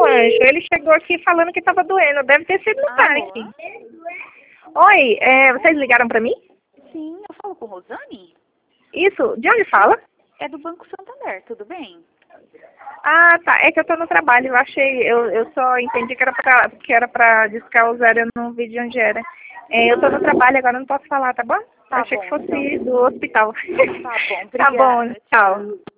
meu anjo. Ele chegou aqui falando que tava doendo. Deve ter sido no parque. Oi, vocês ligaram pra mim? Sim, eu falo com Rosane? Isso, de onde fala? É do Banco Santander, tudo bem? Ah, tá. É que eu tô no trabalho. Eu só entendi que era pra discar o zero. Eu não vi de onde era. Eu tô no trabalho agora, não posso falar, tá bom? Tá Achei bom, que fosse então. do hospital. Tá bom, Tá bom, obrigada. tchau.